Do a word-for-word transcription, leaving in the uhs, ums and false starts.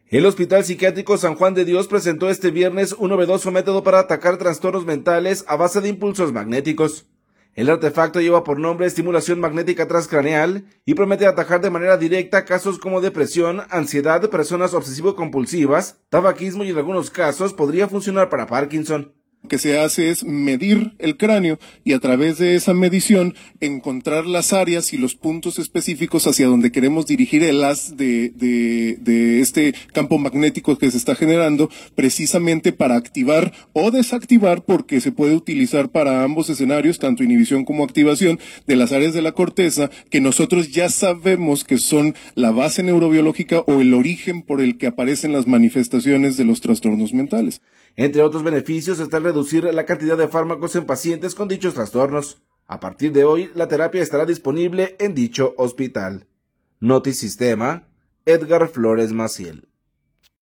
El Hospital Psiquiátrico San Juan de Dios presentó este viernes un novedoso método para atacar trastornos mentales a base de impulsos magnéticos. El artefacto lleva por nombre estimulación magnética transcraneal y promete atajar de manera directa casos como depresión, ansiedad, personas obsesivo-compulsivas, tabaquismo y en algunos casos podría funcionar para Parkinson. Lo que se hace es medir el cráneo y a través de esa medición encontrar las áreas y los puntos específicos hacia donde queremos dirigir el haz de, de, de este campo magnético que se está generando, precisamente para activar o desactivar, porque se puede utilizar para ambos escenarios, tanto inhibición como activación de las áreas de la corteza que nosotros ya sabemos que son la base neurobiológica o el origen por el que aparecen las manifestaciones de los trastornos mentales. Entre otros beneficios está el reducir la cantidad de fármacos en pacientes con dichos trastornos. A partir de hoy, la terapia estará disponible en dicho hospital. Notisistema, Edgar Flores Maciel.